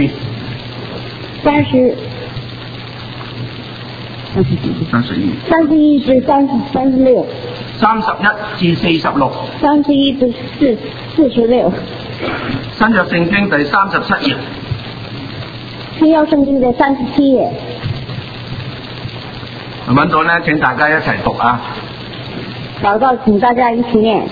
節。 31至36。 31至46。 31至46。 新約聖經第37頁。 新約聖經第37頁。 揾到呢，請大家一齊讀啊！ 禱告，請大家一起念。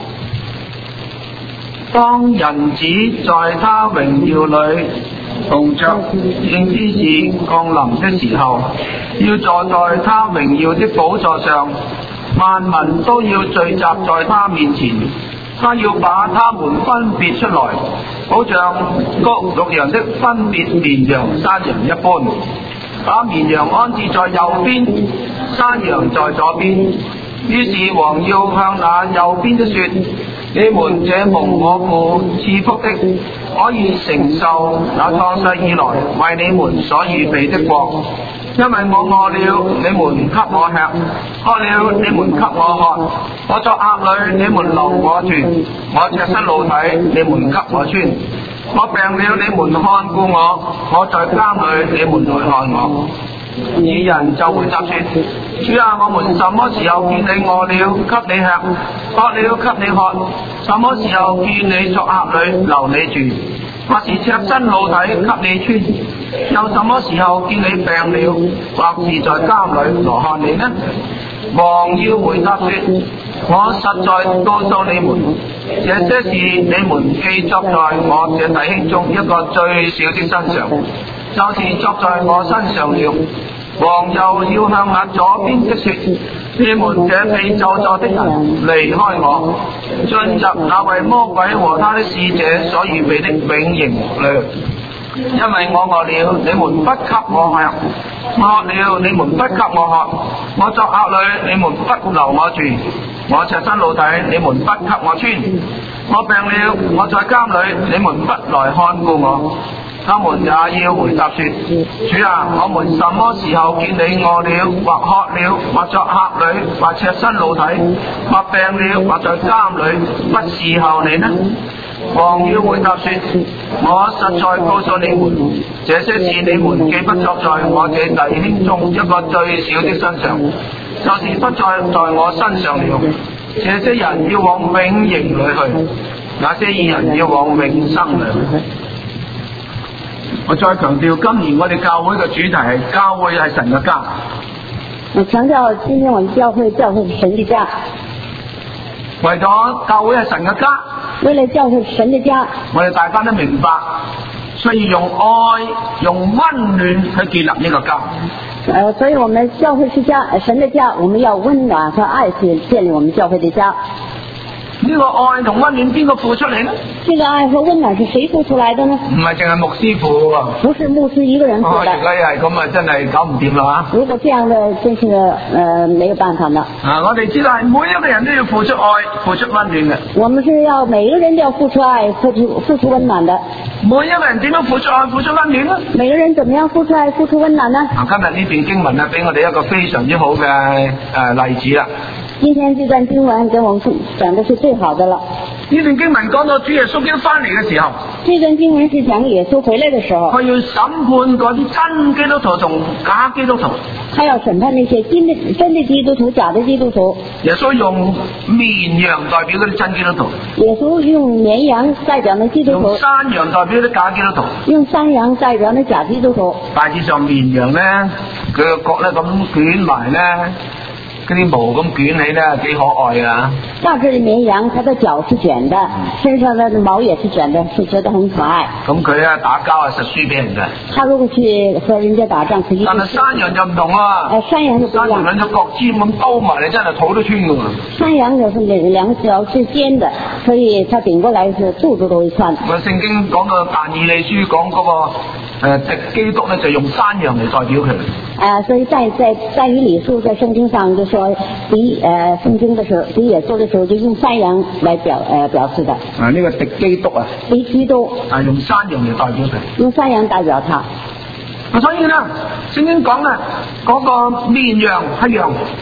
當人子在他榮耀裏同着聖之子降臨的時候，要坐在他榮耀的寶座上，萬民都要聚集在他面前。他要把他們分別出來，好像各牧羊的分別綿羊山羊一般，把綿羊安置在右邊，山羊在左邊。於是王要向那右邊的說：你們這蒙我父賜福的，可以承受那創世以來為你們所預備的國。因為我餓了，你們給我吃；渴了，你們給我喝；我作客旅，你們留我住；我赤身露體，你們給我穿；我病了，你們看顧我；我在監裏，你們來看我。義人就回答說：主啊，我們什麼時候見你餓了，給你吃；渴了，給你喝？什麼時候見你作客旅，留你住？或是赤身露體，給你穿？又什麼時候見你病了，或是在監裏來看你呢？王要回答說：我實在告訴你們，這些事你們既作在我這弟兄中一個最小的身上，就是作在我身上了。王又要向那左邊的說：你們這被咒詛的人，離開我，進入那為魔鬼和他的使者所預備的永刑裏。因為我餓了，你們不給我吃；我渴了，你們不給我喝；我作客旅，你們不留我住；我赤身露體，你們不給我穿；我病了，我在監裏，你們不來看顧我。他們也要回答說：主啊，我們什麼時候見你餓了，或渴了，或作客旅，或赤身露體，或病了，或在監裏，不伺候你呢？王要回答說：我實在告訴你們，這些事你們既不作在我這弟兄中一個最小的身上，就是不再在我身上了。這些人要往永刑裏去，那些義人要往永生裏去。我再強調，今年我哋教會嘅主題係教會係神嘅家。 我強調，今天我們教會是神嘅家。 為咗教會係神嘅家， 為了教會是神嘅家， 我哋大家都明白，需要用愛、用溫暖去建立呢個家。 所以我們教會是家，神嘅家，我們要溫暖和愛去建立我們教會嘅家。 呢個愛同溫暖邊個付出嚟呢？ 這個愛和溫暖是誰付出來的呢？ 唔係淨係牧師付喎。 不是牧師一個人付的。 如果係咁啊，真係搞唔掂啦嚇。 如果這樣的，真是沒有辦法的。 我哋知道係每一個人都要付出愛、付出溫暖嘅。 我們是要每一個人都要付出愛、付出溫暖的。 每一個人點樣付出愛、付出溫暖呢？ 每個人怎麼樣付出愛、付出溫暖呢？ 今日呢段經文呢，俾我哋一個非常之好嘅例子啦。 今天這段經文給我們講的是最好的了。 呢段經文講到主耶穌基督翻嚟嘅時候， 這段經文是講耶穌回來嘅時候， 佢要審判嗰啲真基督徒同假基督徒。 他要審判那些真的基督徒、假的基督徒。 耶穌用綿羊代表嗰啲真基督徒。 耶穌用綿羊代表那基督徒。 用山羊代表啲假基督徒。 用山羊代表那假基督徒。 大致上綿羊咧，佢個角咧咁捲埋咧。嗰啲毛咁捲起咧，幾可愛啊！ 大致的綿羊，它的腳是捲的，身上的毛也是捲的，是覺得很可愛。咁佢啊打交啊實輸俾人嘅。 他如果去和人家打仗，肯定。 但係山羊就唔同啊！ 山羊就不一樣。山羊兩隻角尖咁兜埋，你真係肚都穿㗎喎。 山羊就是兩腳是尖的，所以它頂過來是肚子都會穿。 聖經講到但以理書講嗰個敵基督咧，就用山羊嚟代表佢。 所以在以理書在聖經上就說聖經的時候敵耶穌的時候就用山羊來表示的。 呢個敵基督啊。 敵基督。 用山羊嚟代表佢。 用山羊代表他。 所以呢，聖經講啊，嗰個綿羊係羊。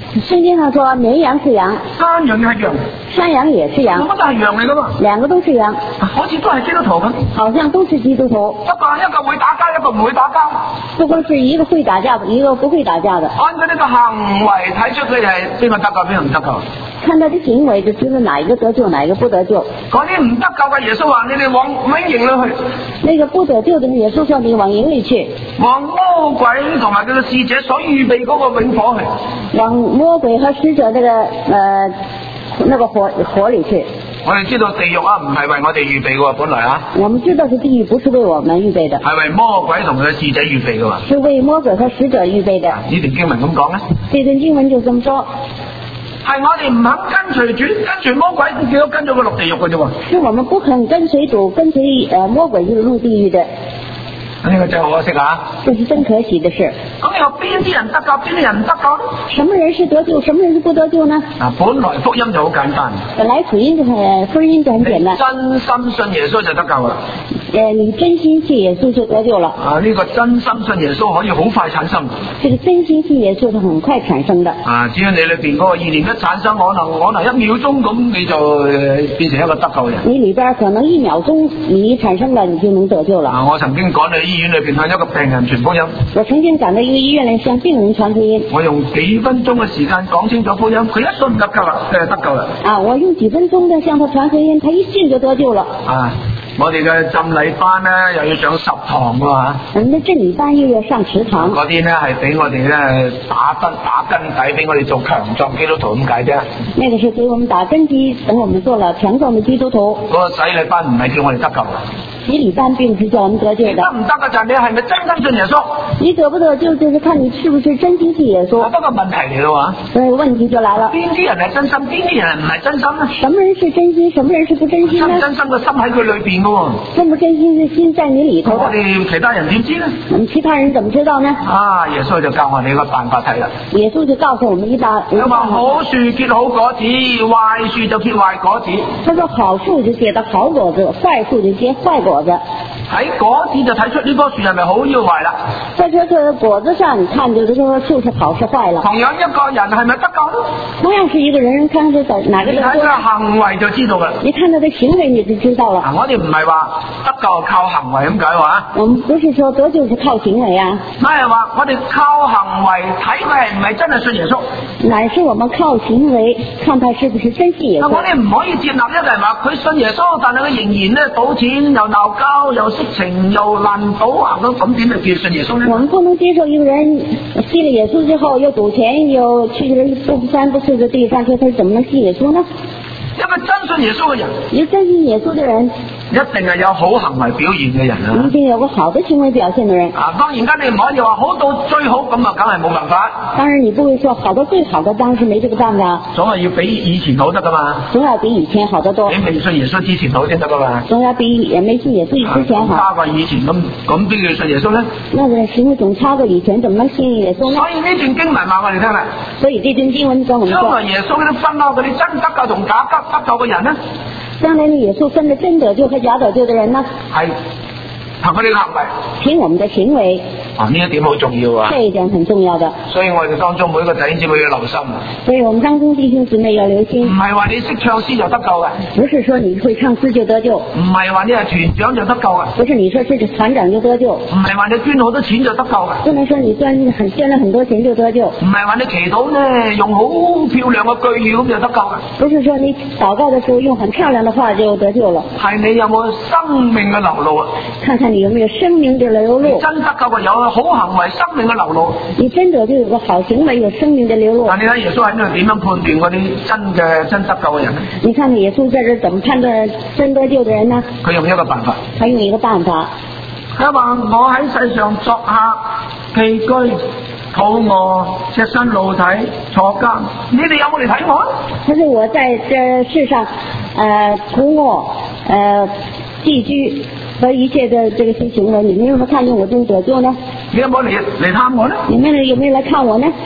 聖經上說綿羊是羊， 山羊係羊， 山羊也是羊， 咁都係羊嚟噶嘛？ 兩個都是羊， 好似都係基督徒咁， 好像都是基督徒， 一個會打交，一個唔會打交。 不過是一個會打架，一個不會打架的。 按佢呢個行為睇出佢哋係邊個得救，邊個唔得救。 看他的行為就知道哪一個得救，哪一個不得救。 嗰啲唔得救嘅耶穌話：你哋往永刑裏去。 那個不得救的耶穌說：你往營裏去。 往魔鬼同埋佢嘅使者所預備嗰個永火去。 往魔鬼和使者那個火裏去。 我哋知道地獄啊，唔係為我哋預備嘅，本來啊。 我們知道是地獄不是為我們預備的， 係為魔鬼同佢嘅使者預備嘅。 是為魔鬼和使者預備的。 呢段經文咁講咧。 這段經文就這麼說。 係我哋唔肯跟隨主，跟隨魔鬼，結果跟咗佢落地獄嘅啫喎。 是我們不肯跟隨主，跟隨魔鬼就是入地獄的。 呢個真係可惜啊！ 這是真可惜的事。 咁你話邊啲人得救，邊啲人唔得救呢？ 什麼人是得救，什麼人是不得救呢？ 本來福音就好簡單。 本來福音就很簡單。 真心信耶穌就得救啦。 你真心信耶穌就得救了。 呢個真心信耶穌可以好快產生。 這個真心信耶穌是很快產生的。 只要你裏邊嗰個意念一產生，可能1秒鐘咁你就變成一個得救人。 你裏邊可能1秒鐘你一產生了，你就能得救了。 我曾經趕去醫院裏邊向一個病人傳福音。 我曾經趕到一個醫院嚟向病人傳福音。 我用幾分鐘嘅時間講清楚福音，佢一信得救啦，得救啦。 我用幾分鐘嘅向他傳福音，他一信就得救了。 我哋嘅浸禮班咧又要上10堂㗎嘛。 那浸禮班又要上10堂。 嗰啲咧係俾我哋咧打根底，俾我哋做強壯基督徒咁解啫。 那個是給我們打根基，等我們做了強壯的基督徒。 嗰個洗禮班唔係叫我哋得救。 洗禮班並不是叫我們得救的。 得唔得嘅就係你係咪真心信耶穌？ 你得不得救就是看你是不是真心信耶穌。 不過問題嚟咯喎。 所以問題就來了。 邊啲人係真心，邊啲人唔係真心呢？ 什麼人是真心，什麼人是不真心呢？ 真心嘅心喺佢裏邊嘅喎。 真不真心嘅心在你裏頭。 我哋其他人點知呢？ 其他人怎麼知道呢？ 耶穌就教我哋一個辦法睇啦。 耶穌就告訴我們一個辦法。 佢話好樹結好果子，壞樹就結壞果子。 他說好樹就結得好果子，壞樹就結壞果子。 喺果子就睇出呢棵樹係咪好要壞啦。 在這個果子上，你看就是說樹是好是壞了。 同樣一個人係咪得救呢？ 同樣是一個人，看他在哪個地方。 你睇佢行為就知道啦。 你看他的行為你就知道了。 我哋唔係話得救靠行為咁解話。 我們不是說得救是靠行為啊。 乃係話我哋靠行為睇佢係唔係真係信耶穌。 乃是我們靠行為看他是不是真信耶穌。 我哋唔可以接納一個人話佢信耶穌，但係佢仍然咧賭錢又鬧交又色情又爛賭啊，咁點就叫信耶穌呢？ 我們不能接受一個人信了耶穌之後又賭錢又去了不三不四的地方，說他怎麼能信耶穌呢？ 一個真信耶穌嘅人， 一個真信耶穌的人， 一定係有好行為表現嘅人啊！ 一定有個好的行為表現的人。 當然間你唔可以話好到最好咁啊，梗係冇辦法。 當然你不會說好到最好的，當然是沒這個辦法。 總係要比以前好得噶嘛。 總要比以前好得多。 你未信耶穌之前好先得噶嘛。 總要比沒信耶穌之前好。 差過以前咁邊叫信耶穌呢？ 那個行為總差過以前，怎麼能信耶穌呢？ 所以呢段經文話我哋聽啦。 所以這段經文跟我們說， 將來耶穌嗰啲分開嗰啲真得救同假得救嘅人呢？ 將來耶穌分了真得救和假得救的人呢？ 係憑佢哋嘅行為， 憑我們的行為。 呢一點好重要啊！ 這一點很重要的。 所以我哋當中每一個弟兄姊妹要留心。 所以我們當中弟兄姊妹要留心。 唔係話你識唱詩就得救嘅。 不是說你會唱詩就得救。 唔係話你係團長就得救嘅。 不是你說是團長就得救。 唔係話你捐好多錢就得救嘅。 不能說你捐了很多錢就得救。 唔係話你祈禱呢用好漂亮嘅句語咁就得救嘅。 不是說你禱告的時候用很漂亮的話就得救了。 係你有冇生命嘅流露啊？ 看看你有沒有生命的流露。 真得救嘅有好行為生命嘅流露。 你真的就有個好行為有生命的流露。 但你睇耶穌喺呢度點樣判斷嗰啲真得救嘅人？ 你看耶穌在這怎麼判斷真得救的人呢？ 佢用一個辦法。 他用一個辦法。 佢話我喺世上作客寄居肚餓赤身露體坐監，你哋有冇嚟睇我？ 他說我在這世上肚餓寄居和一切的這個些行為，你們有沒有看見我真得救呢？ 你有冇嚟探我呢？ 你們有沒有來看我呢？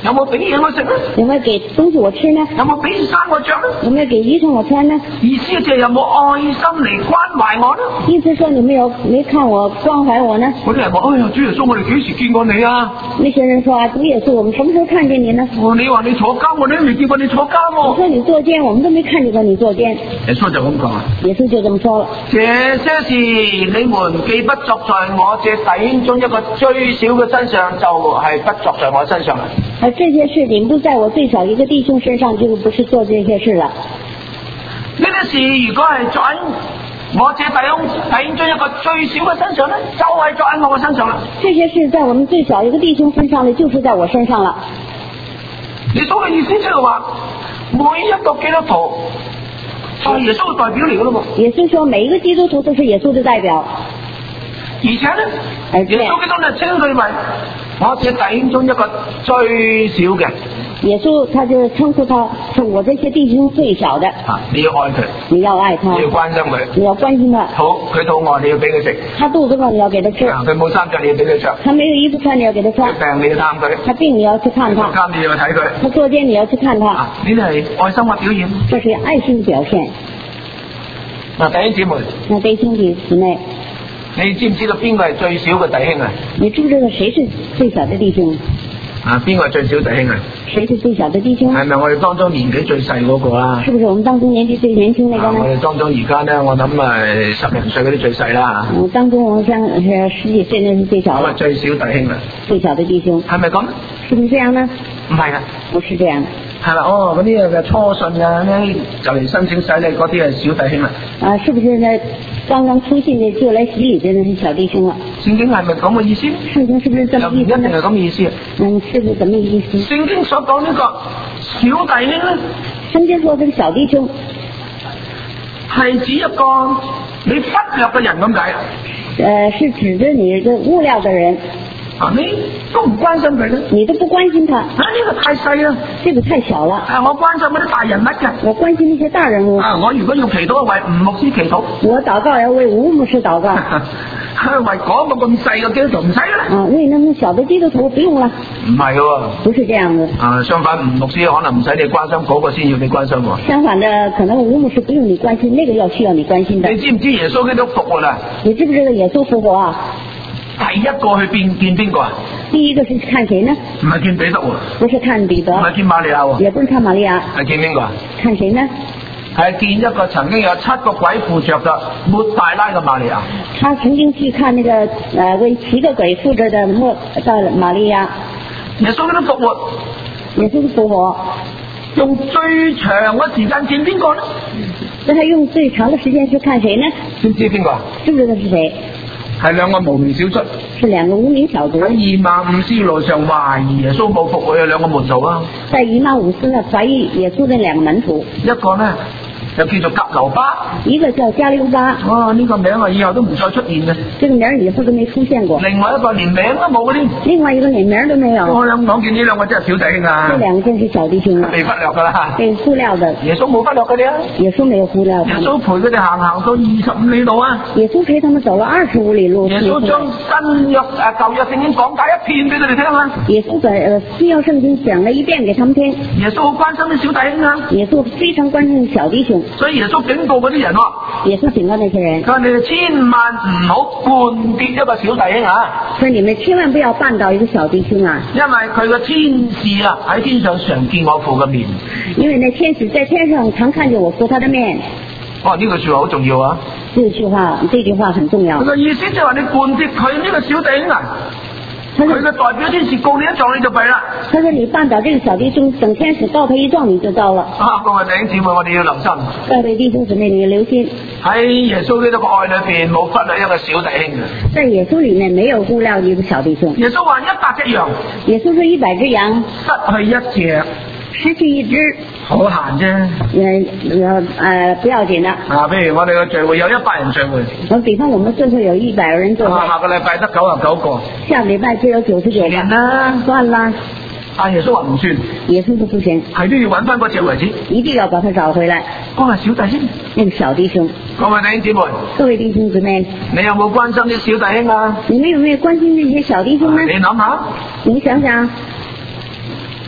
有冇俾嘢我食咧？ 有沒有給東西我吃呢？ 有冇俾衫我着咧？ 有沒有給衣裳我穿呢？ 意思就係有冇愛心嚟關懷我呢？ 意思說你沒看我關懷我呢？ 嗰啲人話：哎呀，主耶穌，我哋幾時見過你啊？ 那些人說啊，主耶穌，我們什麼時候看見你呢？ 你話你坐監，我哋都未見過你坐監喎。 你說你坐監，我們都沒看見過你坐監。 耶穌就咁講啊。 耶穌就這麼說了。 這些事你們既不作在我這弟兄中一個最小嘅身上，就係不作在我身上啦。 而這些事你們不在我最小一個弟兄身上，就不是做這些事了。 呢啲事如果係在我這弟兄中一個最小嘅身上咧，就係在我嘅身上啦。 這些事在我們最小一個弟兄身上呢，就是在我身上了。 耶穌嘅意思即係話，每一個基督徒係耶穌嘅代表嚟噶咯喎。 耶穌說，每一個基督徒都是耶穌的代表。 而且咧，耶穌基督咧稱佢為我這弟兄中一個最小嘅。 耶穌他就稱呼他是我這些弟兄最小的。 你要愛佢， 你要愛他， 你要關心佢， 你要關心他。 好，佢肚餓你要俾佢食， 他肚子餓你要給他吃。 佢冇衫着你要俾佢着， 他沒有衣服穿你要給他穿。 佢病你要探佢， 他病你要去看他。 監你要睇佢， 他坐監你要去看他。 呢啲係愛心嘅表現。 這是愛心的表現。 嗱，弟兄姊妹， 那弟兄姊妹， 你知唔知道邊個係最小嘅弟兄啊？ 你知不知道誰是最小的弟兄？ 邊個係最小弟兄啊？ 誰是最小的弟兄？ 係咪我哋當中年紀最細嗰個啦？ 是不是我們當中年紀最年輕那個呢？ 我哋當中而家咧，我諗10零歲嗰啲最細啦。 當中我想十幾歲那是最小的。 咁啊，最小弟兄啊。 最小的弟兄。 係咪咁？ 是不是這樣呢？ 唔係啊。 不是這樣。 係啦，嗰啲嘅初信啊，咧就嚟申請洗禮嗰啲係小弟兄啦。 是不是呢？剛剛出信的就來洗禮的那是小弟兄了？ 聖經係咪咁嘅意思？ 聖經是不是這麼意思？ 又唔一定係咁嘅意思。 是不是咁嘅意思？ 聖經所講呢個小弟兄咧， 聖經說這個小弟兄係指一個你忽略嘅人咁解。 是指着你這無聊的人。 你都唔關心佢咧？ 你都不關心他？ 呢個太細啦， 這個太小了。 我關心嗰啲大人物嘅。 我關心那些大人物。 我如果要祈禱，為吳牧師祈禱。 我禱告要為吳牧師禱告。 為嗰個咁細嘅基督徒唔使啦。 為那麼小的基督徒不用了。 唔係喎。 不是這樣的。 相反，吳牧師可能唔使你關心，嗰個先要你關心喎。 相反的，可能吳牧師不用你關心，那個要需要你關心的。 你知唔知耶穌基督復活啦？ 你知不知道耶穌復活啊？ 第一個去見邊個啊？ 第一個是看誰呢？ 唔係見彼得喎。 不是看彼得。 唔係見瑪利亞喎。 也不是看瑪利亞。 係見邊個啊？ 看誰呢？ 係見一個曾經有7個鬼附着嘅抹大拉嘅瑪利亞。 他曾經去看那個為7個鬼附着的抹大瑪利亞。 耶穌基督復活。 耶穌復活。 用最長嘅時間見邊個呢？ 那他用最長的時間去看誰呢？ 知唔知邊個啊？ 知不知道是誰？ 係2個無名小卒。 是2個無名小卒。 喺以馬忤斯路上懷疑耶穌冇復活有2個門徒啊。 在以馬忤斯呢懷疑耶穌的2個門徒。 一個呢就叫做革流巴， 一個叫加溜巴。 呢個名啊以後都唔再出現嘅。 這個名以後都沒出現過。 另外一個連名都冇嘅添。 另外一個連名都沒有。 我見呢2個真係小弟兄啊。 這2個真是小弟兄啊。 被忽略噶啦。 被忽略的。 耶穌冇忽略佢哋啊。 耶穌沒有忽略。 耶穌陪佢哋行到25里路啊。 耶穌陪他們走了25里路。 耶穌將新約舊約聖經講解一遍俾佢哋聽啊。 耶穌把新約聖經講了一遍給他們聽。 耶穌好關心啲小弟兄啊。 耶穌非常關心小弟兄。 所以耶穌警告嗰啲人喎。 耶穌警告那些人。 佢話你哋千萬唔好絆跌一個小弟兄啊。 所以你們千萬不要絆倒一個小弟兄啊。 因為佢個天使啊喺天上常見我父嘅面。 因為那天使在天上常看見我父他的面。 呢句說話好重要啊。 這句話很重要。 佢個意思就係話你絆跌佢呢個小弟兄啊。佢嘅代表天使告你一狀你就弊啦。 他說你絆倒這個小弟兄，等天使告他一狀你就糟了。 各位弟兄姊妹，我哋要留心。 各位弟兄姊妹，你要留心。 喺耶穌基督嘅愛裏邊，冇忽略一個小弟兄嘅。 在耶穌裏面沒有忽略一個小弟兄。 耶穌話100隻羊。 耶穌說100隻羊， 失去1隻。 失去1隻。 好閒啫。 不要緊啦。 譬如我哋嘅聚會有100人聚會。 比方我們聚會有100人聚會。 下個禮拜得99個。 下個禮拜只有99個。 算啦。 算啦。 耶穌話唔算。 耶穌都不行。 係都要揾翻嗰隻為止。 一定要把他找回來。 嗰個小弟兄。 那個小弟兄。 各位弟兄姊妹。 各位弟兄姊妹。 你有冇關心啲小弟兄啊？ 你們有沒有關心那些小弟兄呢？ 你諗下。 你想想。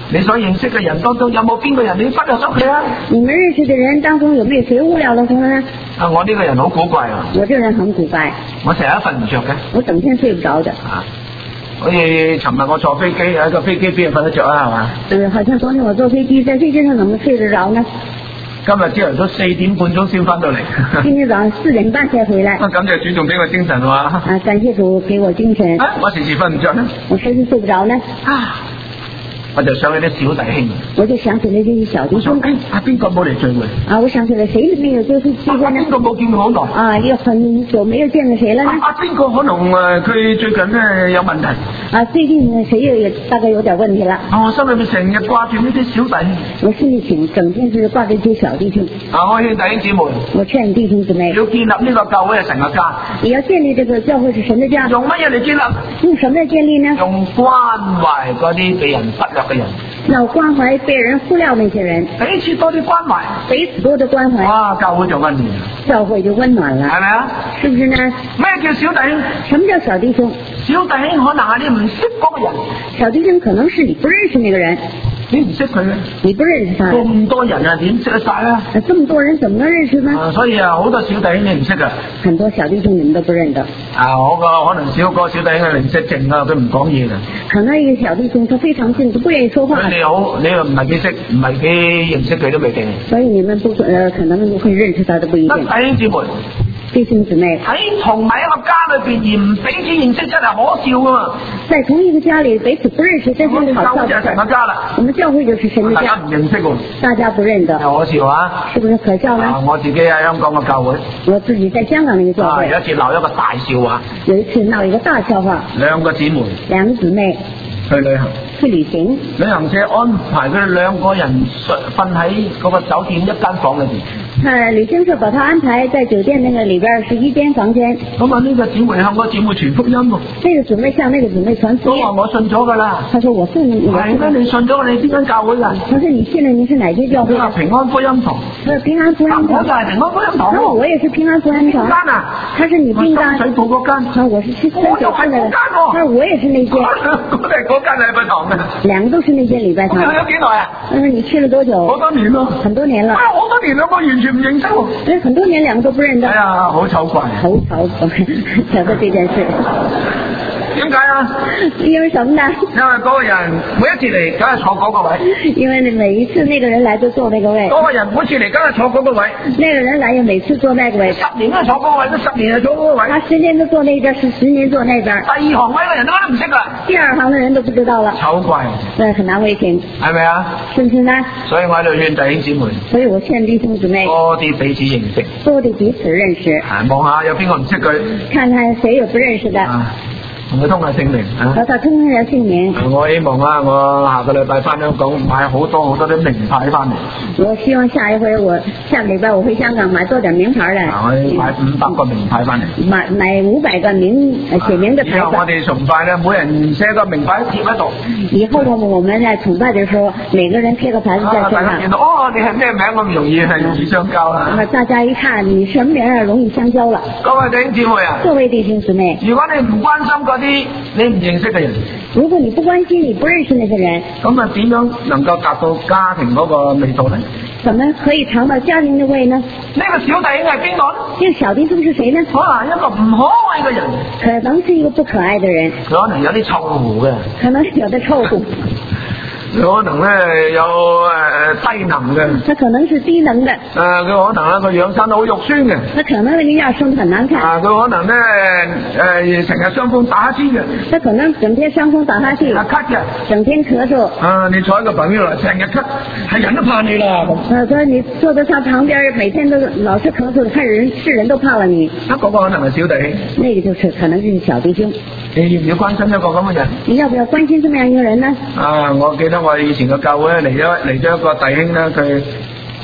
你所認識嘅人當中有冇邊個人你忽略咗佢啊？ 你們認識的人當中有沒有誰忽略了他呢？ 啊，我呢個人好古怪啊！ 我這人很古怪， 我成日瞓唔着嘅。 我整天睡不着的。 啊，好似尋日我坐飛機喺個飛機邊瞓得着啊，係嘛？ 好像昨天我坐飛機，在飛機上怎麼睡得着呢？ 今日朝頭早4點半鐘先翻到嚟。 今天早上4點半才回來。 感謝主仲俾我精神喎。啊， 感謝主給我精神。 我時時瞓唔着呢。 我時時睡不着呢。 我就想起啲小弟兄。 我就想起了這些小弟兄。 邊個冇嚟聚會？ 啊，我想起了誰沒有就是聚會呢？ 邊個冇見好耐？ 啊，又很久沒有見了誰了呢？ 邊個可能佢最近呢有問題？ 啊，最近呢誰也大概有點問題了。 我心裏面成日掛住呢啲小弟兄。 我心裏整天是掛着這些小弟兄。 我勸弟兄姊妹。我勸弟兄姊妹。 要建立呢個教會係神嘅家。 你要建立這個教會是神的家。 用乜嘢嚟建立？ 用什麼嚟建立呢？ 用關懷嗰啲被人忽略嘅人。 要關懷被人忽略那些人， 彼此多啲關懷， 彼此多的關懷， 哇，教會就溫暖， 教會就溫暖了， 係咪啊？ 是不是呢？ 咩叫小弟兄？ 什麼叫小弟兄？ 小弟兄可能係你唔識嗰個人， 小弟兄可能是你不認識那個人， 你唔識佢嘅， 你不認識他， 咁多人啊，點識得晒啊？ 這麼多人怎麼能認識呢？ 所以啊，好多小弟兄你唔識噶， 很多小弟兄你們都不認得。 我個可能少個小弟兄零舍靜啊，佢唔講嘢噶。 可能一個小弟兄他非常靜，他不願意說話。 你好，你又唔係幾識，唔係幾認識佢都未定。 所以你們不可能會認識他都不一定。 弟兄姊妹。 弟兄姊妹喺同埋一個家裏邊而唔彼此認識真係可笑噶嘛！ 在同一個家裏彼此不認識，真係好笑。 就係神嘅家啦。 我們教會就是神的家。 大家唔認識喎。 大家不認得。 可笑啊！ 是不是可笑呢？ 我自己喺香港嘅教會。 我自己在香港那個教會。 有一次鬧一個大笑話。 有一次鬧一個大笑話。 兩個姊妹。 兩個姊妹。 去旅行。 去旅行。 旅行社安排佢哋兩個人瞓喺嗰個酒店一間房裏邊。 旅行社把他安排在酒店那個裏邊是一間房間。 咁啊，呢個姊妹向個姊妹傳福音喎。 呢個姊妹向那個姊妹傳福音。 我話我信咗㗎啦。 他說我信了。 點解你信咗我哋邊間教會㗎？ 他說你信了你是哪間教會？ 平安福音堂。 平安福音堂。 我就係平安福音堂。 我也是平安福音堂。 邊間啊？ 他說你邊間？ 水埗嗰間。 我是去深水埗嗰間。他說我也是那間。 我哋嗰間禮拜堂嘅。 兩個都是那間禮拜堂。 你去咗幾耐啊？ 你去了多久？ 好多年咯。 很多年了。 好多年兩個完全唔認識喎。 很多年兩個都不認得。 哎呀，好醜怪。 好醜怪，這件事。 點解啊？ 因為什麼呢？ 因為嗰個人每一次嚟，梗係坐嗰個位。 因為每一次那個人來都坐那個位。 嗰個人每次嚟，梗係坐嗰個位。 那個人來也每次坐那個位。 10年都坐嗰個位，都10年就坐嗰個位。 他10年都坐那邊，是10年坐那邊。 第二行位嘅人都唔識啦。 第二行嘅人都不知道了。 醜怪。 很難為情。 係咪啊？ 是不是呢？ 所以我喺度勸弟兄姊妹。 所以我勸弟兄姊妹。 多啲彼此認識。 多啲彼此認識。 望下有邊個唔識佢。 看看誰有不認識的。 同佢通下姓名啊！ 和他通下姓名。 我希望啊，我下個禮拜翻香港買好多啲名牌翻嚟。 我希望下一回下個禮拜我回香港買多點名牌嚟。 我買500個名牌翻嚟。 買500個寫名的牌子。 以後我哋崇拜咧，每人寫個名牌貼喺度。 以後我們在崇拜的時候，每個人貼個牌子在身上。 大家見到你係咩名咁容易相交啦。 大家一看你什麼名容易相交了。 各位弟兄姊妹啊！ 各位弟兄姊妹， 如果你唔關心啲你唔認識嘅人， 如果你不關心你不認識那個人， 咁啊點樣能夠達到家庭嗰個味道呢？ 怎麼可以嘗到家庭的味呢？ 呢個小弟兄係邊個？ 這個小弟兄是誰呢？ 可能一個唔可愛嘅人， 可能是一個不可愛的人， 佢可能有啲臭狐嘅， 可能有啲臭狐。 佢可能咧有低能嘅， 他可能是低能的。 佢可能咧個樣生得好肉酸嘅。 他可能那個樣生得很難看。 佢可能咧成日傷風打乞嗤嘅。 他可能整天傷風打哈欠。 咳嘅。 整天咳嗽。 你坐喺個旁邊嚟成日咳，係人都怕你啦。 所以你坐在他旁邊，每天都老是咳嗽，係人都怕了你。 嗰個可能係小弟兄。 那個就是可能就是小弟兄。 你要唔要關心一個咁嘅人？ 你要不要關心這麼樣一個人呢？ 我記得我以前個教會嚟咗一個弟兄咧，佢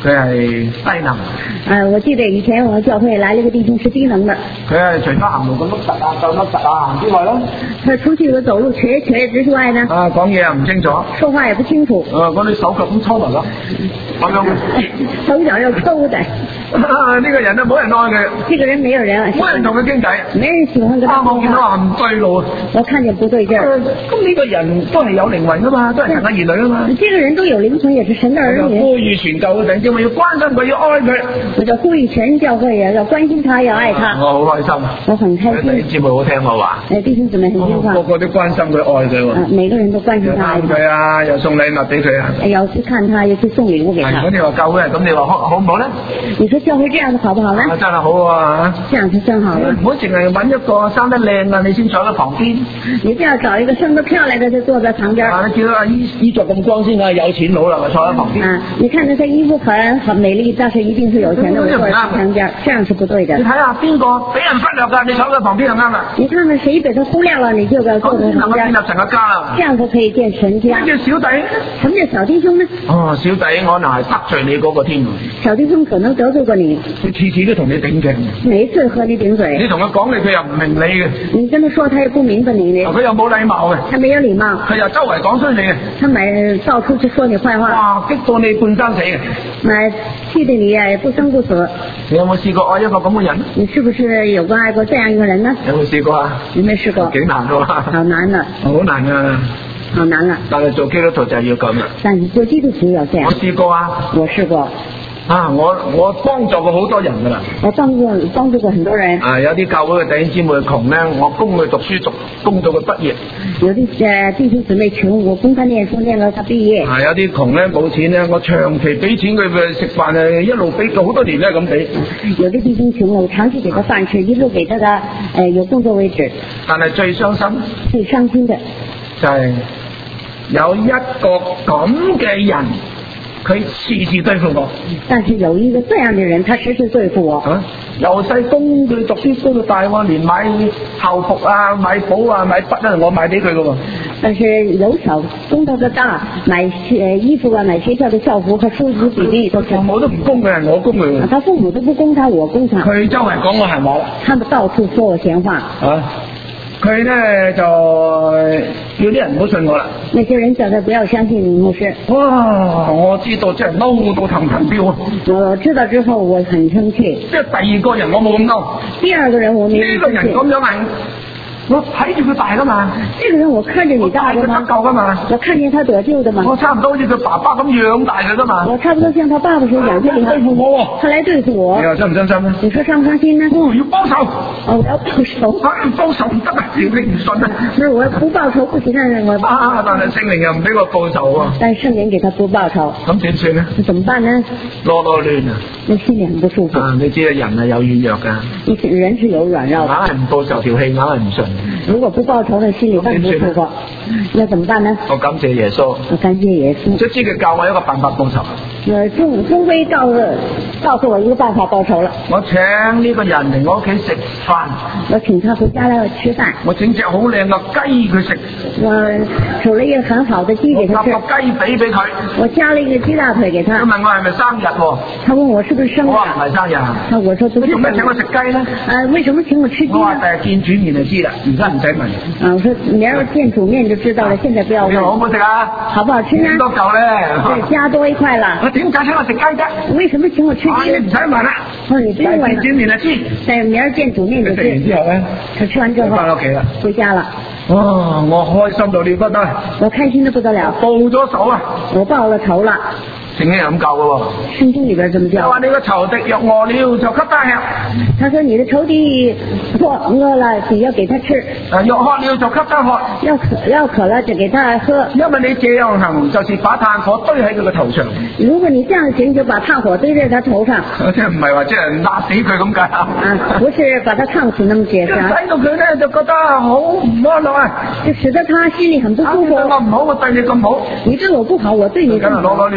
佢係低能。 我記得以前我們教會來了一個弟兄是低能的， 佢係除咗行路咁碌突啊、夠碌突啊之外咧， 他出去走路瘸之外呢， 講嘢又唔清楚， 說話也不清楚， 嗰啲手腳咁粗埋咯，咁樣手腳又粗的。 呢個人都冇人愛佢， 這個人沒有人， 冇人同佢傾偈， 沒人喜歡跟他我見到話唔對路， 我看見不對勁。 咁呢個人都係有靈魂噶嘛，都係神嘅兒女啊嘛。 這個人都有靈魂，也是神的兒女。 呼籲傳教嘅弟兄姊妹要關心佢，要愛佢。 我就呼籲全教會要關心他，要愛他。 我好開心， 我很開心。 弟兄姊妹好聽我話， 弟兄姊妹很聽話， 個個都關心佢，愛佢喎。 每個人都關心他，愛佢啊，又送禮物俾佢啊。 要去看他，又去送禮物給他。 如果你話教會咁，你話好唔好咧？ 你說教會這樣子好不好呢？ 真係好啊！ 這樣子真好了。 唔好淨係揾一個生得靚啊，你先坐喺旁邊。 你不要找一個生得漂亮的就坐在旁邊。 你見到阿衣着咁光鮮啊，有錢佬啦，咪坐喺旁邊。 你看到他衣服很美麗，但是一定是有錢的，我坐在旁邊，這樣是不對的。 你睇下邊個俾人忽略㗎，你坐喺旁邊就啱啦。 你看看誰被他忽略了，你就要坐在旁邊。 建立成個家啦。 這樣就可以建成家。 咩叫小弟？ 什麼叫小弟兄呢？ 小弟可能係得罪你嗰個添。 小弟兄可能得罪過你。 佢次次都同你頂頸。 每次和你頂嘴。 你同佢講你，佢又唔明你嘅。 你跟他說，他也不明白你。 佢又冇禮貌嘅。 他沒有禮貌。 佢又周圍講衰你嘅。 他到處去說你壞話。 哇！激到你半生死嘅。 氣得你不生不死。 你有冇試過愛一個咁嘅人？ 你是不是有過愛過這樣一個人呢？ 有冇試過啊？ 你沒試過？ 幾難㗎。 好難啊！ 好難啊！ 好難啊！ 但係做基督徒就係要咁啦。 但係做基督徒要這樣。 我試過啊！ 我試過。 我幫助過好多人㗎啦。 我幫助過很多人。 有啲教會嘅弟兄姊妹窮咧，我供佢讀書供到佢畢業。 有啲弟兄姊妹窮，我供他念書念到他畢業。 有啲窮咧冇錢咧，我長期俾錢佢食飯啊，一路俾到好多年咧咁俾。 有啲弟兄窮，我長期給他飯吃，一路給他有工作為止。 但係最傷心嘅就係有一個咁嘅人。佢時時對付我， 但是有一個這樣的人，他時時對付我。 由細供佢讀書供到大，我連買校服啊、買簿啊、買筆啊，我買俾佢噶喎。 但是由小供到個大，買衣服啊、買學校的校服和書籍比例都是。 父母都唔供佢，我供佢。 他父母都不供他，我供他。 佢周圍講我閒話啦。 他們到處說我閒話。 佢咧就叫啲人唔好信我啦。 那些人叫他不要相信牧師。 哇！我知道真係嬲到騰騰飆。 我知道之後我很生氣。 即係第二個人我冇咁嬲。 第二個人我沒咁生氣。 呢個人咁樣係。我睇住佢大噶嘛， 這個人我看着你大的嘛， 得救噶嘛， 我看見他得救的嘛， 我差唔多好似佢爸爸咁養大佢噶嘛， 我差不多像他爸爸所養大他，他來對付我， 你話真唔真心呢？ 你說傷唔傷心呢？ 要報仇， 我要報仇， 報仇唔得啊！你唔信啊？ 不是我不報仇不行啊！ 但係聖靈又唔俾我報仇啊！ 但聖靈給他不報仇， 咁點算呢？ 怎麼辦呢？ 囉亂啊！ 你心裡很不舒服。 你知道人係有軟弱噶， 人是有軟弱， 硬係唔報仇條氣硬係唔順。 如果不報仇的心裡更不舒服，那怎麼辦呢？ 我感謝耶穌， 我感謝耶穌。 即係佢教我一個辦法報仇。 終歸告訴我一個辦法報仇了。 我請呢個人嚟我屋企食飯， 我請他回家來吃飯。 我整隻好靚嘅雞佢食， 我煮了一個很好的雞給他吃。 我夾個雞髀俾佢， 我加了一個雞大腿給他。 佢問我係咪生日喎？ 他問我是不是生日？ 我話唔係生日。 我說不是。 做咩請我食雞呢？ 為什麼請我吃雞呢？ 我話第日見煮麵就知啦，而家唔使問。 我說明兒見煮麵就知道了，現在不要問。 好唔好食啊？ 好不好吃呢？ 多嚿咧， 加多一塊啦。 我點解請我食雞啫？ 為什麼請我吃雞呢？ 你唔使問啦。 你不用問。 見煮麵就知。 但明兒見煮麵就知。 食完之後咧， 他吃完之後翻屋企啦， 回家了。 我開心到了不得。 我開心得不得了。 報咗仇啊！ 我報了仇了。 聖經咁教噶喎， 聖經裏邊這麼教。 話你個仇敵若餓了就給他吃。 他說你的仇敵餓了你要給他吃。 若渴了就給他喝。 要渴了就給他喝。 因為你這樣行就是把炭火堆喺佢個頭上。 如果你這樣行就把炭火堆在他頭上。 即係唔係話即係辣死佢咁解啊？ 不是把他燙死那麼解釋。 使到佢咧就覺得好唔安樂啊， 就使得他心裡很不舒服。 我唔好，我對你咁好， 你對我不好，我對你咁好。 梗係攞亂㗎啦，好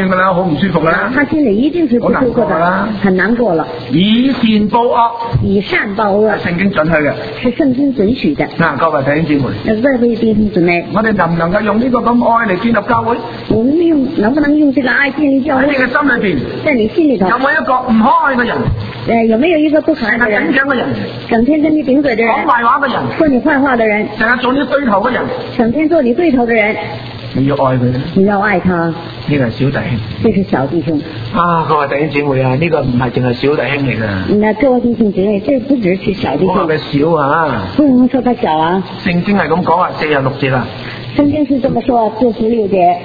唔舒服啦， 他心里一定是不舒服的，很難過了。 以善報惡， 以善報惡， 聖經准許嘅， 是聖經准許的。 嗱，各位弟兄姊妹， 各位弟兄姊妹， 我哋能唔能夠用呢個咁愛嚟建立教會？ 我們能不能用這個愛建立教會？ 喺你嘅心裏邊， 在你心裏頭， 有冇一個唔可愛嘅人？ 有沒有一個不可愛的人？ 頂嘅人， 整天跟你頂嘴的人， 講壞話嘅人， 說你壞話的人， 成日做你對頭嘅人， 整天做你對頭的人， 你要愛佢， 你要愛他。 呢個係小弟兄， 這是小弟兄。 啊，各位弟兄姊妹啊，呢個唔係淨係小弟兄嚟㗎。 那各位弟兄姊妹，這不只是小弟兄。 我話佢小啊， 不能說他小啊。 聖經係咁講啊，46節啊。 聖經是這麼說，46節。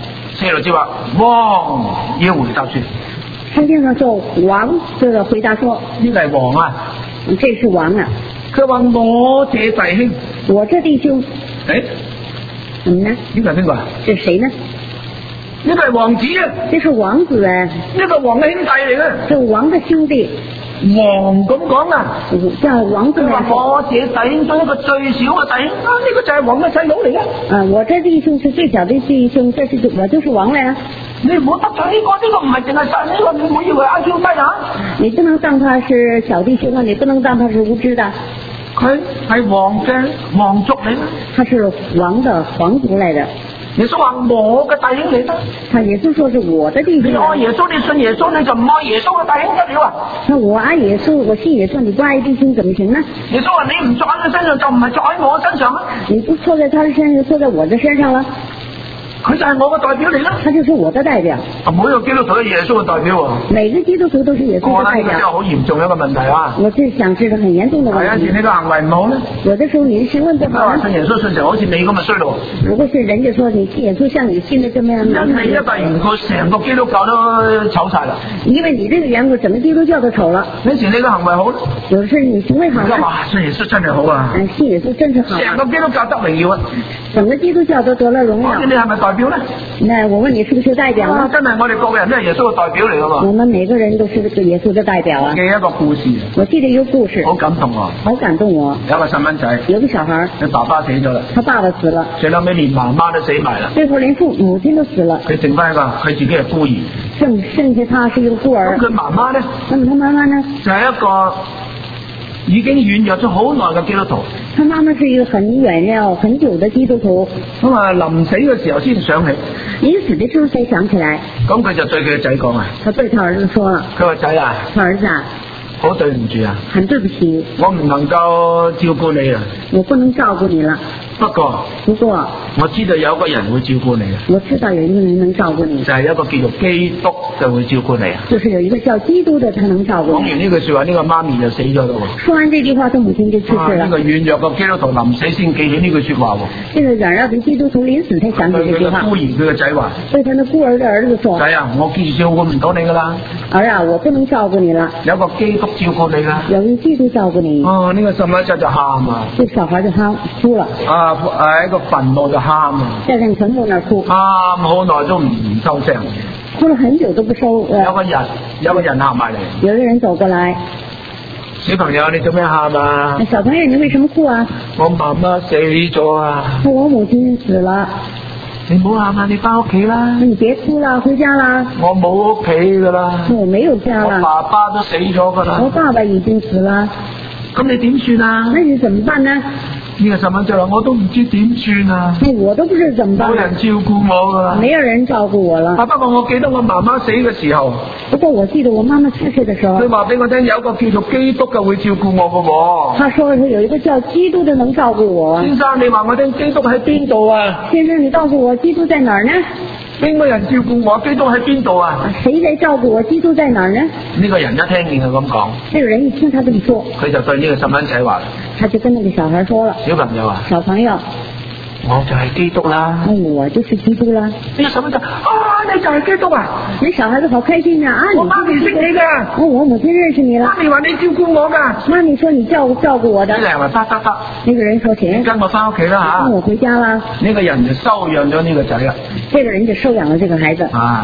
46節話，王要回答說。 聖經上說，王這個回答說， 呢個係王啊， 這是王啊。 佢話我這弟兄， 我這弟兄，什麼呢？ 呢個係邊個啊？ 這是誰呢？ 呢個係王子啊！ 這是王子啊！ 呢個王嘅兄弟嚟嘅。 這王的兄弟。 王咁講啊， 叫王子來說。 我這弟兄中一個最小嘅弟兄啊，呢個就係王嘅細佬嚟嘅。 我這弟兄是最小的弟兄，這是我就是王嚟啊！ 你唔好得罪呢個，呢個唔係淨係細呢個，你唔好以為阿超低啊！ 你不能當他是小弟兄啊，你不能當他是無知的。 佢係王嘅王族嚟嘅。 他是王的皇族嚟的。 耶穌話我嘅弟兄嚟得， 他耶穌說是我的弟兄。 你愛耶穌，你信耶穌，你就唔愛耶穌嘅弟兄得了啊！ 那我愛耶穌，我信耶穌，你不愛弟兄怎麼行呢？ 耶穌話你唔坐喺佢身上，就唔係坐喺我身上啦。 你不坐在他的身上，就坐在我的身上了。 佢就係我嘅代表嚟啦， 他就是我的代表。 每個基督徒都係耶穌嘅代表喎。 每個基督徒都是耶穌嘅代表。 呢個好嚴重一個問題啊！ 我最想知道很嚴重的問題。 有時你個行為唔好咧， 有的時候你的行為不好。 信耶穌信成好似你咁咪衰咯。 如果是人家說你耶穌像你信的這麼樣， 因為一個緣故，成個基督教都醜晒啦。 因為你這個緣故，整個基督教都醜了。 有時你個行為好， 有的時候你行為好。 哇！信耶穌真係好啊！ 信耶穌真是好。 成個基督教得榮耀啊！ 整個基督教都得了榮耀。 你係咪代表咧？ 那我問你是不是代表啊？ 真係我哋各個人都係耶穌嘅代表嚟噶嘛？ 我們每個人都是這個耶穌的代表啊！ 記一個故事。 我記得一個故事。 好感動我。 好感動我。 有個細蚊仔。 有個小孩。 佢爸爸死咗啦。 他爸爸死了。 最後尾連媽媽都死埋啦。 最後連母親都死了。 佢剩翻一個，佢自己係孤兒。 剩下他是一個孤兒。 咁佢媽媽咧？ 那麼他媽媽呢？ 就係一個已經軟弱咗好耐嘅基督徒。 他媽媽是一個很軟弱很久的基督徒。 咁啊，臨死嘅時候先想起。 臨死的時候才想起來。 咁佢就對佢嘅仔講啊。 他對他兒子說了。 佢話仔啊。 他兒子啊。 好對唔住啊。 很對不起。 我唔能夠照顧你啊。 我不能照顧你了。不過我知道有一個人會照顧你啊。 我知道有一個人能照顧你。 就係一個叫做基督就會照顧你啊。 就是有一個叫基督的，他能照顧你。 講完呢句說話，呢個媽咪就死咗咯。 說完這句話，他母親就去世了。 呢個軟弱嘅基督徒臨死先記起呢句說話喎。 這個軟弱的基督徒臨死才想起這句話。 孤兒佢個仔話。 對他的孤兒的兒子說： 仔啊，我照顧唔到你噶啦。 兒啊，我不能照顧你了。 有個基督照顧你啦。 有個基督照顧你。 哦，呢個細蚊仔就喊啊。 這小孩就哭了。 喺個墳墓就喊啊。 在那墳墓那哭。 喊好耐都唔收聲。 哭了很久都不收。 有個人行埋嚟。 有個人走過來。 小朋友，你做咩喊啊？ 小朋友，你為什麼哭啊？ 我媽媽死咗啊！ 我母親死了。 你唔好喊啊！你翻屋企啦！ 你別哭啦，回家啦！ 我冇屋企噶啦！ 我沒有家啦！ 我爸爸都死咗噶啦！ 我爸爸已經死了。 咁你點算啊？ 那你怎麼辦呢？ 呢個細蚊仔話我都唔知點算啊！ 我都不知怎麼辦。 冇人照顧我噶啦！ 沒有人照顧我了。 不過我記得我媽媽死嘅時候。 不過我記得我媽媽逝世的時候。 佢話俾我聽，有個叫做基督嘅會照顧我噶喎。 他說有一個叫基督的能照顧我。 先生，你話我聽基督喺邊度啊？ 先生，你告訴我基督在哪兒呢？ 邊個人照顧我？基督喺邊度啊？ 誰在照顧我？基督在哪兒呢？ 呢個人一聽見佢咁講， 這個人一聽他這麼說， 佢就對呢個細蚊仔話， 他就跟那個小孩說了， 小朋友啊， 小朋友， 我就係基督啦， 我就是基督啦。 呢個細蚊仔你就係基督啊！ 你小孩子好開心啊！ 我媽咪識你噶， 我母親認識你啦。 媽咪話你照顧我噶， 媽咪說你照顧我的。 呢個人話得， 那個人說行， 你跟我翻屋企啦吓， 跟我回家啦。 呢個人就收養咗呢個仔啦， 這個人就收養了這個孩子。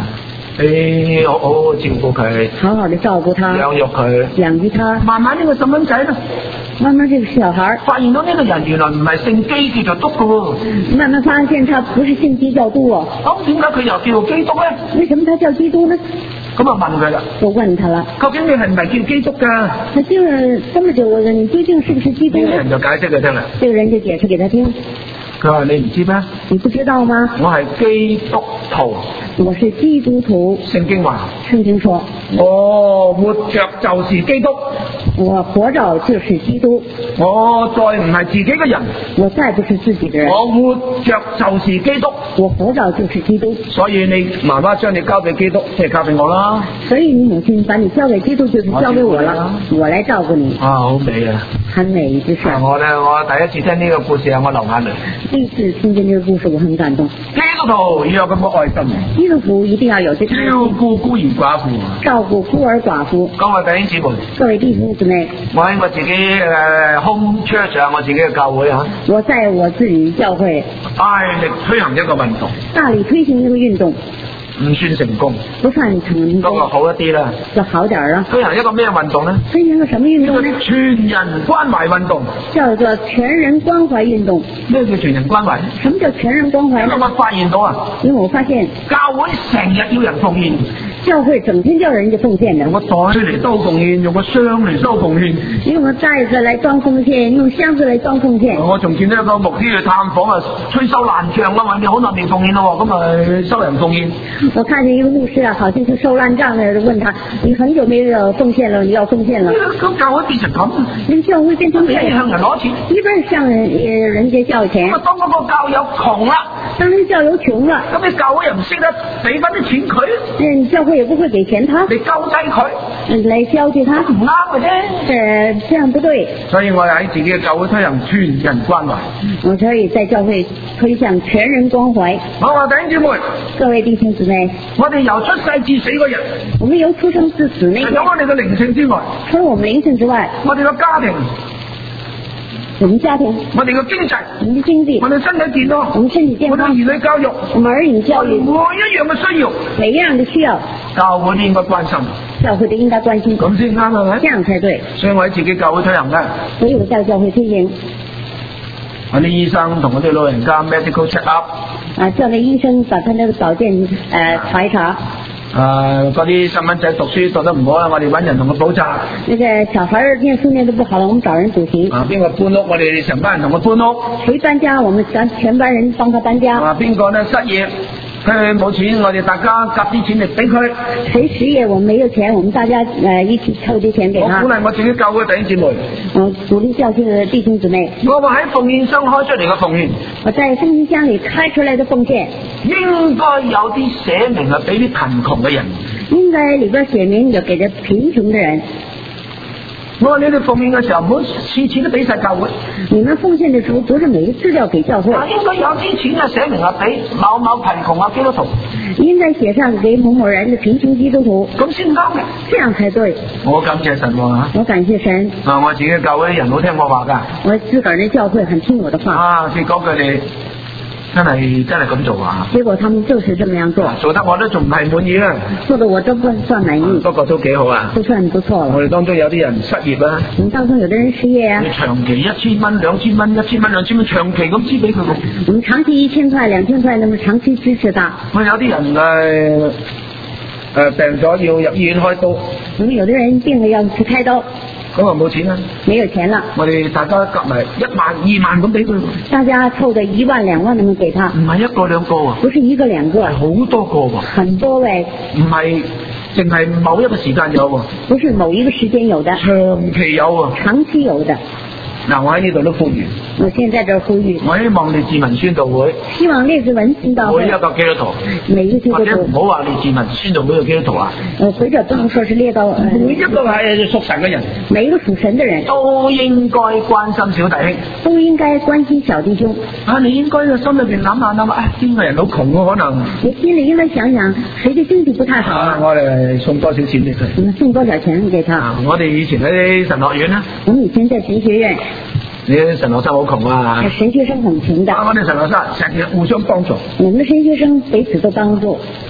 你好好照顧佢， 好好的照顧他， 養育佢， 養育他。 慢慢呢個細蚊仔呢， 慢慢這個小孩發現到呢個人原來唔係姓基叫做督嘅喎。 慢慢發現他不是姓基叫督哦。 咁點解佢又叫做基督咧？ 為什麼他叫基督呢？ 咁啊問佢啦， 我問他啦， 究竟你係唔係叫基督㗎？ 他就是這麼久我問你究竟是不是基督呢？ 呢個人就解釋佢聽啦。 這個人就解釋給他聽。 佢話你唔知咩？ 你不知道嗎？ 我係基督徒。 我是基督徒。 聖經話， 聖經說， 我活着就是基督。 我活着就是基督。 我再唔係自己嘅人。 我再不是自己的人。 我活着就是基督。 我活着就是基督。 所以你媽媽將你交俾基督，即係交俾我啦。 所以你母親把你交給基督，就是交給我了，我來照顧你。 啊，好美啊！ 很美一件事。 我第一次聽呢個故事啊，我流眼淚。 第一次聽見這個故事，我很感動。 基督徒要有咁嘅愛心。 基督徒一定要有這個愛心。 照顧孤兒寡婦。 照顧孤兒寡婦。 各位弟兄姊妹。 各位弟兄姊妹。 我喺我自己home church 啊，我自己嘅教會啊。 我在我自己教會。 大力推行一個運動。 大力推行一個運動。 唔算成功， 不算成功， 不過好一啲啦， 就好點啦。 推行一個咩運動呢？ 推行個什麼運動呢？ 全人關懷運動， 叫做全人關懷運動。 咩叫全人關懷？ 什麼叫全人關懷？ 因為我發現到啊， 因為我發現教會成日要人奉獻， 教會整天叫人家奉獻的， 用個袋嚟收奉獻，用個箱嚟收奉獻， 用個袋子嚟裝奉獻，用箱子嚟裝奉獻。 我仲見到一個牧師去探訪啊，吹收爛帳啊嘛，你好耐未奉獻咯，咁咪收人奉獻。 我看見一個牧師啊，好像是收爛帳的，問他：你很久沒有奉獻了，你要奉獻了。 咁教會變成咁， 你教會變成這樣， 向人攞錢， 一邊向人家要錢。 當嗰個教友窮啦， 當你教友窮了， 咁你教會又唔識得俾翻啲錢佢， 教會也不會給錢他， 你救濟佢， 來消濟他， 唔啱嘅啫。 這樣不對。 所以我喺自己嘅教會推行全人關懷。 我可以在教會推向全人關懷。 我話弟兄姊妹， 各位弟兄姊妹， 我哋由出世至死嗰日， 我們由出生至死那除咗我哋嘅靈性之外， 除了我們靈性之外， 我哋嘅家庭， 我們家庭， 我哋嘅經濟， 我們的經濟， 我哋身體健康， 我們身體健康， 我哋兒女教育， 我們兒女教育， 每一樣嘅需要， 每一樣的需要， 教會都應該關心， 教會都應該關心， 咁先啱係咪？ 這樣才對。 所以我喺自己教會推行嘅。 所以我在教會推行。 我啲醫生同我啲老人家 medical check up。 叫那醫生把他那個保健查一查。 嗰啲細蚊仔讀書讀得唔好啊，我哋揾人同佢補習。 那個小孩念書念得不好了，我們找人補習。 邊個搬屋，我哋成班人同佢搬屋。 誰搬家，我們全班人幫他搬家。 邊個呢失業，佢冇錢，我哋大家夾啲錢嚟俾佢。 誰失業，我們沒有錢，我們大家一起湊啲錢給他。 我鼓勵我自己教會弟兄姊妹。 我鼓勵教會的弟兄姊妹。 我話喺奉獻箱開出嚟嘅奉獻。 我在奉獻箱裏開出來的奉獻。 應該有啲寫明係俾啲貧窮嘅人。 應該裏邊寫明有給啲貧窮的人。 我話你哋奉獻嘅時候唔好次次都俾晒教會。 你們奉獻的時候不是每一次都要給教會。 應該有啲錢啊寫明係俾某某貧窮啊基督徒。 應該寫上給某某人的貧窮基督徒。 咁先啱嘅。 這樣才對。 我感謝神喎。 我感謝神。 我自己嘅教會人好聽我話㗎。 我自個兒的教會很聽我的話。 結果佢哋真係咁做啊！ 結果他們就是這麼樣做， 做得我都仲唔係滿意啦。 做得我都不算滿意， 不過都幾好啊， 都算不錯了。 我哋當中有啲人失業啊， 我們當中有的人失業啊， 長期1000蚊、2000蚊、1000蚊、2000蚊，長期咁支俾佢。 我們長期1000塊、2000塊，那麼長期支持他。 我有啲人病咗要入醫院開刀， 我們有的人病了要去開刀。 咁啊冇錢啦， 沒有錢了。 我哋大家夾埋1萬、2萬咁俾佢。 大家湊的1萬、2萬咁給他。 唔係一個兩個啊， 不是一個兩個， 係好多個喎。 很多位。 唔係淨係某一個時間有喎。 不是某一個時間有的。 長期有啊。 長期有的。 嗱，我喺呢度都呼籲。 我現在這呼籲。 我希望列治文宣道會。 希望列治文宣道會。 每一個基督徒。 每一個基督徒。 或者唔好話列治文宣道會嘅基督徒啊。 或者不能說是列到。 每一個係屬神嘅人。 每一個屬神嘅人。都應該關心小弟兄。 都應該關心小弟兄。 你應該喺心裏邊諗下，邊個人好窮喎？可能。 你心裏應該想想，誰嘅經濟不太好。 我哋送多少錢俾佢？ 我們送多少錢給他？ 我哋以前喺神學院啦。 我們以前在神學院。 你啲神學生好窮啊！ 神學生很窮的。 我哋神學生成日互相幫助。 我們的神學生彼此都幫助。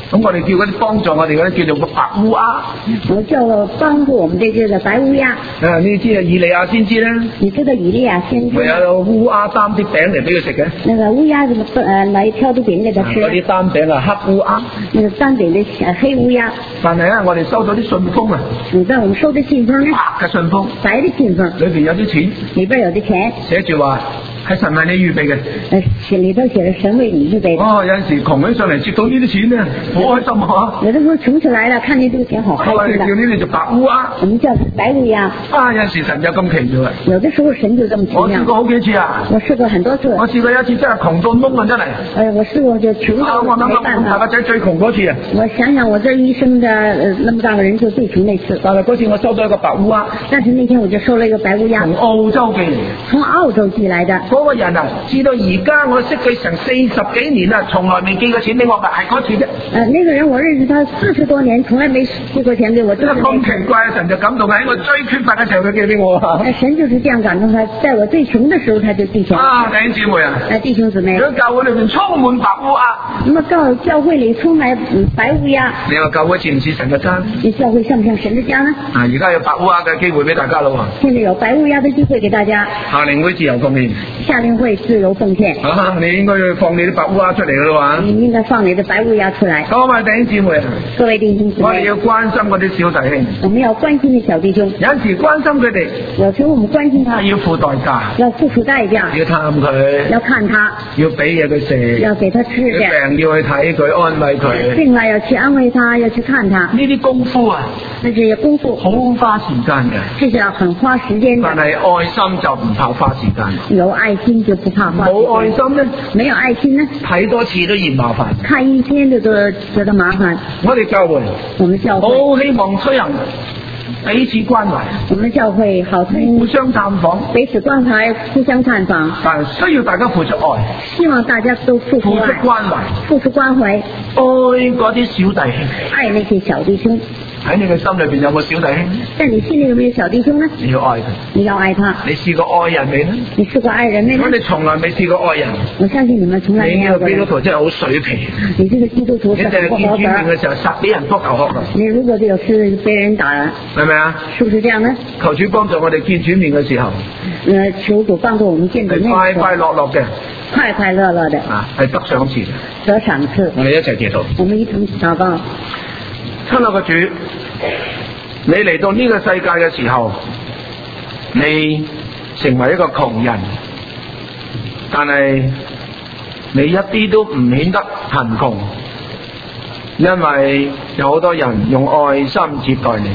咁我哋叫嗰啲幫助我哋嗰啲叫做個白烏鴉。 我叫幫助我們這個白烏鴉。 你知啊，以利亞先知啦。 你知道以利亞先知？ 咪有烏鴉擔啲餅嚟俾佢食嘅。 那個烏鴉來挑啲餅給他吃。 嗰啲擔餅啊，黑烏鴉。 那個擔餅的黑烏鴉。 但係咧，我哋收到啲信封啊。 你知道我們收的信封呢？ 白嘅信封。 白的信封。 裏邊有啲錢。 裏邊有啲錢。 寫住話係神為你預備嘅。 裏頭寫咗神為你預備的。 有陣時窮起上嚟接到呢啲錢咧，好開心啊！ 有的時候窮起來了，看見這個錢好開心。 我哋叫呢啲做白烏鴉。 我們叫白烏鴉。 有陣時神就咁奇妙。 有的時候神就這麼奇妙。 我試過好幾次啊。 我試過很多次。 我試過有一次真係窮到窿啊，真係。 我試過就窮到沒辦法。 大個仔最窮嗰次啊！ 我想想我這一生的那麼大個人就最窮那次。 但係嗰次我收到一個白烏鴉。 但是那天我就收了一個白烏鴉。 從澳洲寄嚟。 從澳洲寄來的。嗰個人啊，至到而家我識佢成40幾年啦，從來未寄過錢俾我，係嗰次啫。 那個人我認識他40多年，從來沒寄過錢給我。 咁奇怪啊！神就感動喺我最缺乏嘅時候，佢寄俾我。 神就是這樣感動他，在我最窮的時候，他就寄錢。 弟兄姊妹啊！ 弟兄姊妹。 喺教會裏面充滿白烏鴉。 那麼教會裏充滿白烏鴉。 你話教會似唔似神嘅家？ 你教會像唔像神嘅家呢？ 而家有白烏鴉嘅機會俾大家咯。 現在有白烏鴉嘅機會給大家。 夏令會自由奉獻。 夏令會自由奉獻。 你應該要放你啲白烏鴉出嚟噶咯喎。 你應該放你的白烏鴉出來。 各位弟兄姊妹啊！ 各位弟兄姊妹。 我哋要關心嗰啲小弟兄。 我們要關心啲小弟兄。 有陣時關心佢哋。 有時候我們關心他。 要付代價。 要付出代價。 要探佢。 要看他。 要俾嘢佢食。 要給他吃嘅。 病要去睇佢，安慰佢。 病了要去安慰他，要去看他。 呢啲功夫啊， 那些功夫好花時間嘅。 這是要很花時間的。 但係愛心就唔怕花時間。 有愛心就不怕花時間。 冇愛心呢？ 沒有愛心呢？ 睇多次都嫌麻煩。 看一天就覺得麻煩。 我哋教會， 我們教會好希望推行彼此關懷。 我們教會好互相探訪， 彼此關懷，互相探訪。 但需要大家付出愛。 希望大家都付出愛。 付出關懷。 付出關懷。 愛嗰啲小弟兄。 愛那些小弟兄。 喺你嘅心裏邊有冇小弟兄？ 在你心裏有沒有小弟兄呢？ 你要愛佢。 你要愛他。 你試過愛人未呢？ 你試過愛人未呢？ 我哋從來未試過愛人。 我相信你們從來沒有過。 你呢個基督徒真係好水皮。 你這個基督徒。 你淨係見主面嘅時候殺俾人撲頭殼㗎。 你如果就是被人打， 係咪啊？ 是不是這樣呢？ 求主幫助我哋見主面嘅時候。 求主幫助我們見主面。係快快樂樂嘅。 快快樂樂的。 係得賞賜。 得賞賜。 我哋一齊祈禱。 我們一同禱告。 親愛嘅主，你嚟到呢個世界嘅時候，你成為一個窮人，但係你一啲都唔顯得貧窮，因為有好多人用愛心接待你。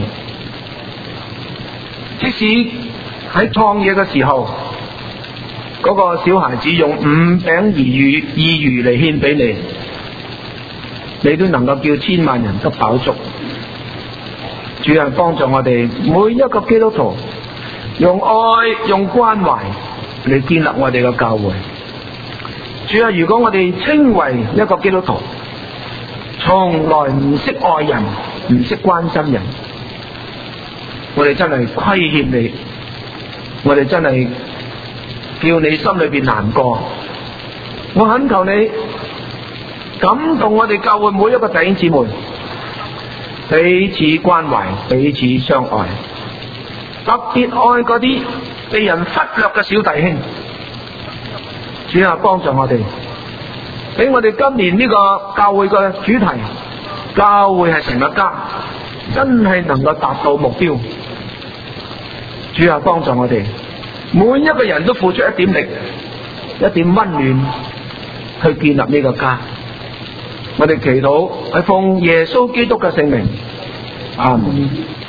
即使喺曠野嘅時候，嗰個小孩子用5餅2魚嚟獻俾你，你都能夠叫千萬人得飽足。主啊，幫助我哋每一個基督徒用愛用關懷嚟建立我哋嘅教會。主啊，如果我哋稱為一個基督徒，從來唔識愛人，唔識關心人，我哋真係虧欠你，我哋真係叫你心裏邊難過。我懇求你感動我哋教會每一個弟兄姊妹，彼此關懷，彼此相愛，特別愛嗰啲被人忽略嘅小弟兄。主啊，幫助我哋，俾我哋今年呢個教會嘅主題，教會係成個家，真係能夠達到目標。主啊，幫助我哋，每一個人都付出一點力，一點溫暖，去建立呢個家。我哋祈禱係奉耶穌基督嘅聖名，阿門。